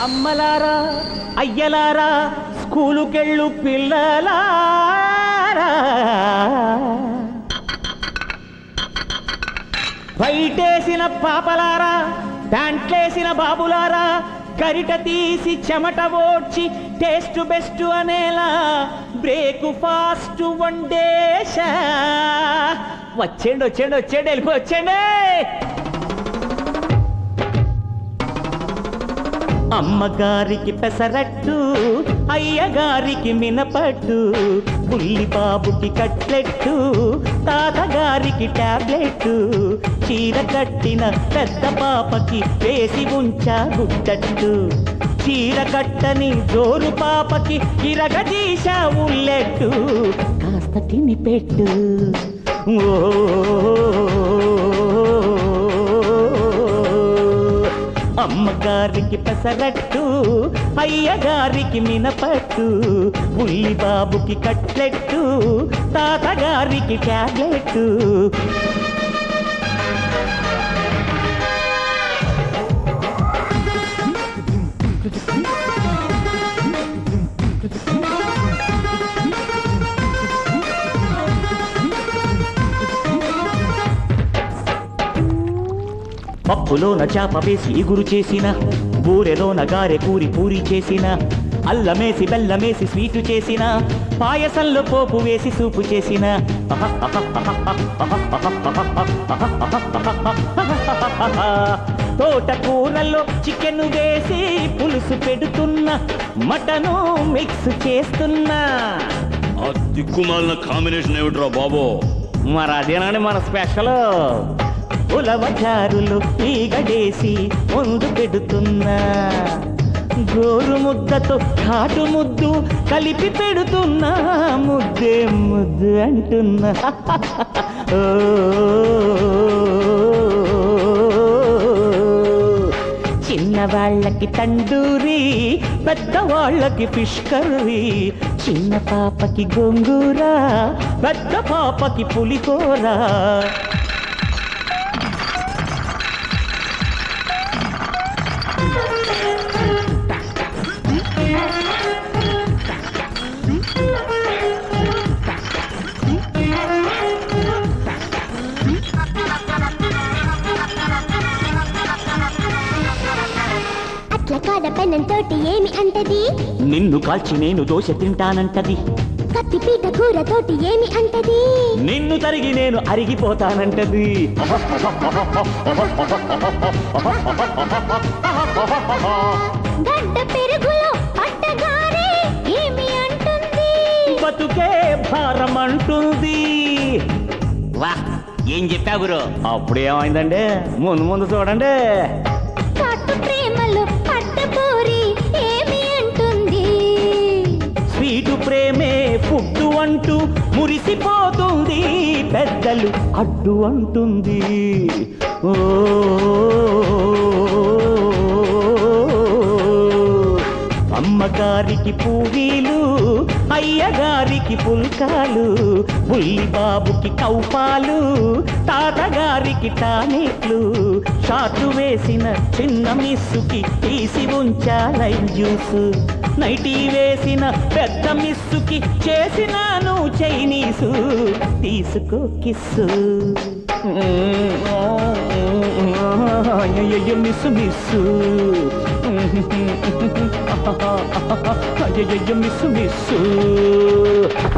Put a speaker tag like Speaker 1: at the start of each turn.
Speaker 1: అమ్మలారా అయ్యలారా స్కూలుకెళ్ళు పిల్లలారా, బయటేసిన పాపలారా ప్యాంట్లేసిన బాబులారా, గరిట తీసి చెమట ఓడ్చి టేస్ట్ బెస్ట్ అనేలా బ్రేక్ ఫాస్ట్ వండేశా. వచ్చేండి వచ్చేండి వచ్చేండి వెళ్ళిపో వచ్చేండి. అమ్మగారికి పెసరట్టు, అయ్యగారికి మినపట్టు, బుల్లి బాబుకి కట్లెట్టు, తాతగారికి టాబ్లెట్, చీర కట్టిన పెద్ద పాపకి వేసి ఉంచా గుడ్డట్టు, చీర కట్టని జోరు పాపకి ఇరగదీశా ఉల్లెట్టు, కాస్త తిని పెట్టు. అమ్మగారికి పెసరట్టు, అయ్యగారికి మినపట్టు, బుల్లి బాబుకి కట్లెట్టు, తాతగారికి టాబ్లెట్. పప్పులోన చాప వేసి ఇగురు చేసిన, బూరెలోన గారె కూరి పూరి చేసిన, అల్లమేసి బెల్లమేసి స్వీటు చేసిన, పాయసంలో పోపు వేసి సూపు చేసిన, తోటకూరల్లో చికెన్ వేసి పులుసు పెడుతున్నా, మటను మిక్స్ చేస్తున్నా.
Speaker 2: ఆ దిక్కుమాలిన కాంబినేషన్ ఏమిట్రా బాబో?
Speaker 1: మరి అదేనండి మన స్పెషల్. ఉలవచారులు ఈగడేసి ముందు పెడుతున్నా, గోరు ముద్దతో కాటు ముద్దు కలిపి పెడుతున్నా, ముద్దే ముద్దు అంటున్నా. చిన్నవాళ్ళకి తండూరి, పెద్దవాళ్ళకి ఫిష్ కర్రీ, చిన్న పాపకి గోంగూర, పెద్ద పాపకి పులిహోర.
Speaker 3: పెన్నంతోటి ఏమి అంటది?
Speaker 1: నిన్ను కాల్చి నేను దోశ తింటానంటది.
Speaker 3: కత్తిపీట కూరతోటి ఏమి అంటది?
Speaker 1: నిన్ను తరిగి నేను అరిగిపోతానంటది.
Speaker 3: గడ్డ పెరుగులో పట్టగారే ఏమి అంటుంది?
Speaker 1: బతుకే భారం అంటుంది. వా ఏం చెప్పా గురు? అప్పుడు ఏమైందండి, ముందు ముందు చూడండి.
Speaker 3: కట్టు ప్రేమలో పట్టపూరి ఏమి అంటుంది?
Speaker 1: స్వీటు ప్రేమే ఫుడ్డు అంటూ మురిసిపోతుంది, పెద్దలు అడ్డు అంటుంది. ఓ అమ్మగారికి పూరీలు, అయ్యగారికి పుల్కాలు, బుల్లి బాబుకి కౌపాలు, తాతగారికి టానిక్లు, షార్టు వేసిన చిన్న మిస్సుకి తీసి ఉంచా లైమ్ జ్యూస్, నైటీ వేసిన పెద్ద మిస్సుకి చేసినాను చైనీసు, తీసుకో కిస్సు. అయ్యయ్యో మిస్సు మిస్సు, అయ్యయ్యో మిస్సు మిస్సు.